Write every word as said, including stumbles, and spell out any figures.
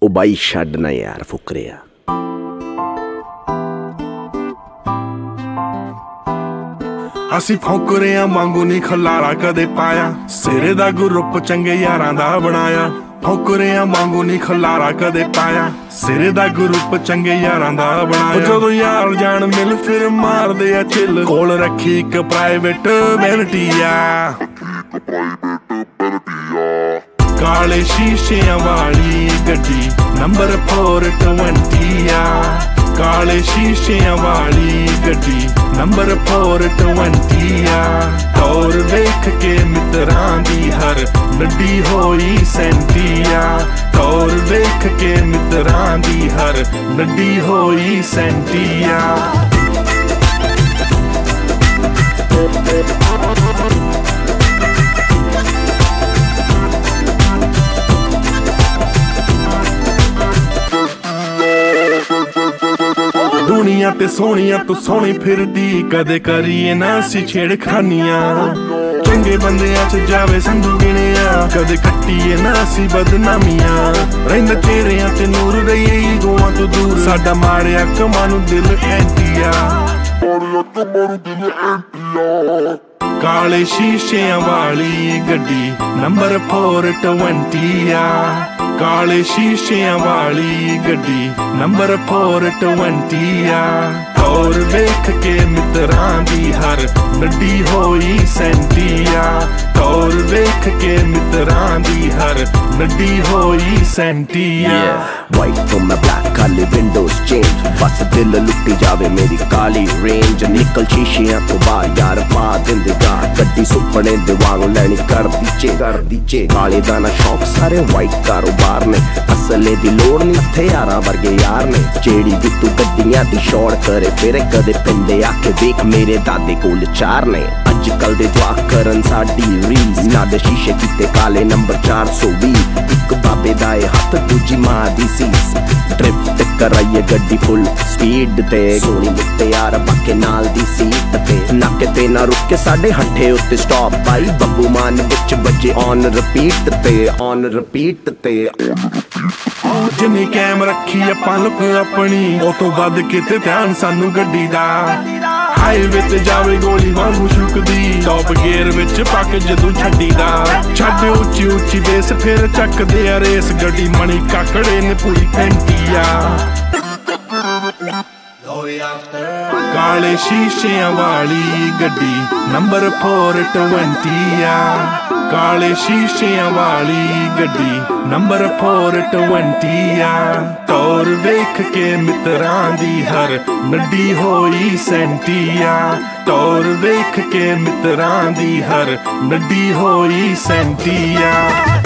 ਉਹ ਬਾਈ ਛੱਡ ਨਾ ਯਾਰ ਫੁਕਰਿਆ। ਅਸੀਂ ਫੌਕਰਿਆਂ ਵਾਂਗੂ ਨਹੀਂ ਖਲਾਰਾ ਕਦੇ ਪਾਇਆ, ਸਿਰੇ ਦਾ ਗਰੁੱਪ ਚੰਗੇ ਯਾਰਾਂ ਦਾ ਬਣਾਇਆ। ਫੌਕਰਿਆਂ ਵਾਂਗੂ ਨਹੀਂ ਖਲਾਰਾ ਕਦੇ ਪਾਇਆ, ਸਿਰੇ ਦਾ ਗਰੁੱਪ ਚੰਗੇ ਯਾਰਾਂ ਦਾ ਬਣਾਇਆ। ਜਦੋਂ ਯਾਰ ਜਾਣ ਮਿਲ ਫਿਰ ਮਾਰਦੇ ਆ ਚਿੱਲ, ਕੋਲ ਰੱਖੀ ਇੱਕ ਪ੍ਰਾਈਵੇਟ ਵੈਨਟੀ ਆ। ਕਾਲੇ ਸ਼ੀਸ਼ਿਆਂ ਵਾਲੀ ਗੱਡੀ ਨੰਬਰ ਫੋਰ ਟਵੰਟੀ ਆ। ਕਾਲੇ ਸ਼ੀਸ਼ਿਆਂ ਵਾਲੀ ਗੱਡੀ ਨੰਬਰ ਫੋਰ ਟਵੰਟੀ ਆ। ਟੌਰ ਵੇਖ ਕੇ ਮਿੱਤਰਾਂ ਦੀ ਹਰ ਨੱਡੀ ਹੋਈ ਸੈਂਟੀ ਆ। ਟੌਰ ਵੇਖ ਕੇ ਮਿੱਤਰਾਂ ਦੀ ਹਰ ਨੱਡੀ ਹੋਈ ਸੈਂਟੀ ਆ। ਦੁਨੀਆ ਤੇ ਸੋਹਣੀਆਂ ਤੋਂ ਸੋਹਣੀ ਫਿਰਦੀ, ਕਦੇ ਕਰੀਏ ਨਾ ਅਸੀਂ ਛੇੜਖਾਨੀਆਂ। ਚੰਗੇ ਬੰਦਿਆਂ ਚ ਜਾਵੇ ਸੰਧੂ ਗਿਣਿਆ, ਕਦੇ ਕੱਟੀਏ ਨਾ ਅਸੀਂ ਬਦਨਾਮੀਆਂ। ਰਹਿੰਦਾ ਚਿਹਰਿਆਂ ਤੇ ਨੂਰ ਰਹੀਏ ਈਗੋਆਂ ਤੋਂ ਦੂਰ, ਸਾਡਾ ਮਾੜਿਆ ਕੰਮਾਂ ਨੂੰ ਦਿਲ ਐਂਟੀ ਆ। ਕਾਲੇ ਸ਼ੀਸ਼ਿਆਂ ਵਾਲੀ ਗੱਡੀ ਨੰਬਰ ਫੋਰ ਟਵੰਟੀ ਆ। ਕਾਲੇ ਸ਼ੀਸ਼ਿਆਂ ਵਾਲੀ ਗੱਡੀ ਨੰਬਰ ਫੋਰ ਟਵੰਟੀ ਆ। ਟੌਰ ਵੇਖ ਕੇ ਮਿੱਤਰਾਂ ਦੀ ਹਰ ਨੱਡੀ ਹੋਈ ਸੈਂਟੀ ਆ। ਟੌਰ ਵੇਖ ਕੇ ਮਿੱਤਰਾਂ ਦੀ ਹਰ ਨੱਡੀ ਹੋਈ ਸੈਂਟੀ ਆ। ਵਾਈਟ ਤੋਂ ਮੈਂ ਬਲੈਕ ਕਾਲੇ ਵਿੰਡੋਜ਼ ਚੇਂਜ, ਬਸ ਦਿਲ ਲੁੱਟੀ ਜਾਵੇ ਮੇਰੀ ਕਾਲੀ ਰੇਂਜ। ਨਿਕਲ ਸ਼ੀਸ਼ਿਆਂ ਤੋਂ ਬਾਹਰ ਯਾਰ ਪਾ ਦਿੰਦੇ ਗਾ, ਗੱਡੀ ਸੁਪਨੇ ਦੇ ਵਾਂਗ ਲੈਣੀ ਕਰਦੀ ਚੇ ਕਰਦੀ ਚੇ। ਕਾਲੇ ਦਾ ਨਾ ਸ਼ੌਕ ਸਾਰੇ ਵਾਈਟ ਕਾਰੋਬਾਰ ਨੇ, ਅਸਲੇ ਦੀ ਲੋੜ ਨਹੀਂ ਹਥਿਆਰਾਂ ਵਰਗੇ ਯਾਰ ਨੇ। ਜਿਹੜੀ ਵੀ ਤੂੰ ਗੱਡੀਆਂ ਦੀ ਸ਼ੌੜ ਕਰੇ ਫਿਰ ਕਦੇ ਪਿੰਡੇ ਆ ਕੇ ਵੇਖ ਮੇਰੇ ਦਾਦੇ ਕੋਲ ਚਾਰ ਨੇ। ਅੱਜ ਕੱਲ ਦੇ ਜਵਾਕ ਕਰਨ ਸਾਡੀ ਰੀਸ, ਨਾ ਦੇ ਸ਼ੀਸ਼ੇ ਕੀਤੇ ਕਾਲੇ ਨੰਬਰ ਚਾਰ ਸੌ ਵੀਹ। ਇੱਕ ਬਾਬੇ ਦਾ ਏ ਹੱਥ ਦੂਜੀ ਮਾਂ ਦੀ ਸੀਸ, ਡ੍ਰਿਫਟ ਕਰਾਈਏ ਗੱਡੀ ਫੁੱਲ ਸਪੀਡ ਤੇ। ਸੋਹਣੀ ਮੁਟਿਆਰ ਬਾਕੇ ਨਾਲ ਦੀ ਸੀਟ ਤੇ, ਨਾ ਕਿਤੇ ਨਾ ਰੁਕ ਕੇ ਸਾਡੇ ਹੱਠੇ ਉੱਤੇ ਸਟਾਪ ਪਾਈ। ਬੱਬੂ ਮਾਨ ਵਿੱਚ ਵੱਜੇ ਔਨ ਰਿਪੀਟ ਤੇ ਔਨ ਰਿਪੀਟ ਤੇ। ਜਿੰਨੀ ਕੈਮ ਰੱਖੀ ਆਪਾਂ ਲੁਕ ਆਪਣੀ, ਉਹ ਤੋਂ ਵੱਧ ਕਿਤੇ ਧਿਆਨ ਸਾਨੂੰ ਗੱਡੀ ਦਾ। ਹਾਈਵੇ ਤੇ ਜਾਵੇ ਗੋਲੀ ਵਾਂਗੂ ਛੁਕਦੀ, ਟੌਪ ਗੇਅਰ ਵਿੱਚ ਪੱਕ ਜਦੋਂ ਛੱਡੀ ਦਾ। ਛੱਡ ਉੱਚੀ ਉੱਚੀ ਬੇਸ ਫਿਰ ਚੱਕਦੇ ਆ ਰੇਸ, ਗੱਡੀ ਮਣੀ ਕਾਕੜੇ ਨੇ ਪੂਰੀ ਫੈਂਟੀ ਆ। ਕਾਲੇ ਸ਼ੀਸ਼ਿਆਂ ਵਾਲੀ ਗੱਡੀ ਨੰਬਰ ਫੋਰ ਟਵੰਟੀ ਆ। ਕਾਲੇ ਸ਼ੀਸ਼ਿਆਂ ਵਾਲੀ ਗੱਡੀ ਨੰਬਰ ਫੋਰ ਟਵੰਟੀ ਆ। ਟੌਰ ਵੇਖ ਕੇ ਮਿੱਤਰਾਂ ਦੀ ਹਰ ਨੱਡੀ ਹੋਈ ਸੈਂਟੀ ਆ। ਟੌਰ ਵੇਖ ਕੇ ਮਿੱਤਰਾਂ ਦੀ ਹਰ ਨੱਡੀ ਹੋਈ ਸੈਂਟੀ ਆ।